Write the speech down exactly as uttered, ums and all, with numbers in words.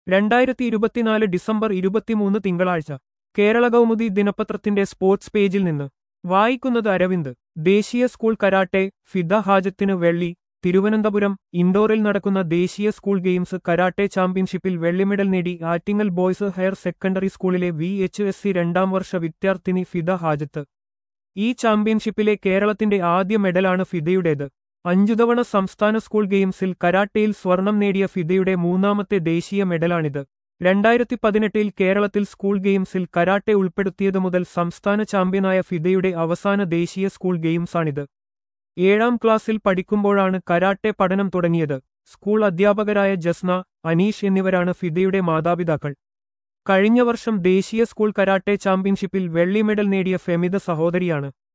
രണ്ടായിരത്തി ഇരുപത്തിനാല് ഡിസംബർ ഇരുപത്തിമൂന്ന് തിങ്കളാഴ്ച കേരള കൗമുദി ദിനപത്രത്തിന്റെ സ്പോർട്സ് പേജിൽ നിന്ന് വായിക്കുന്നത് അരവിന്ദ്. ദേശീയ സ്കൂൾ കരാട്ടെ ഫിദ ഹാജത്തിന് വെള്ളി. തിരുവനന്തപുരം ഇൻഡോറിൽ നടക്കുന്ന ദേശീയ സ്കൂൾ ഗെയിംസ് കരാട്ടെ ചാമ്പ്യൻഷിപ്പിൽ വെള്ളിമെഡൽ നേടി ആറ്റിങ്ങൽ ബോയ്സ് ഹയർ സെക്കൻഡറി സ്കൂളിലെ വി എച്ച് എസ് സി രണ്ടാം വർഷ വിദ്യാർത്ഥിനി ഫിദ ഹാജത്ത്. ഈ ചാമ്പ്യൻഷിപ്പിലെ കേരളത്തിന്റെ ആദ്യ മെഡലാണ് ഫിദയുടേത്. അഞ്ചുതവണ സംസ്ഥാന സ്കൂൾ ഗെയിംസിൽ കരാട്ടയിൽ സ്വർണം നേടിയ ഫിദയുടെ മൂന്നാമത്തെ ദേശീയ മെഡലാണിത്. രണ്ടായിരത്തി പതിനെട്ടിൽ കേരളത്തിൽ സ്കൂൾ ഗെയിംസിൽ കരാട്ടെ ഉൾപ്പെടുത്തിയതു മുതൽ സംസ്ഥാന ചാമ്പ്യനായ ഫിദയുടെ അവസാന ദേശീയ സ്കൂൾ ഗെയിംസാണിത്. ഏഴാം ക്ലാസ്സിൽ പഠിക്കുമ്പോഴാണ് കരാട്ടെ പഠനം തുടങ്ങിയത്. സ്കൂൾ അധ്യാപകരായ ജസ്ന, അനീഷ് എന്നിവരാണ് ഫിദയുടെ മാതാപിതാക്കൾ. കഴിഞ്ഞ വർഷം ദേശീയ സ്കൂൾ കരാട്ടെ ചാമ്പ്യൻഷിപ്പിൽ വെള്ളി മെഡൽ നേടിയ ഫെമിദ സഹോദരിയാണ്.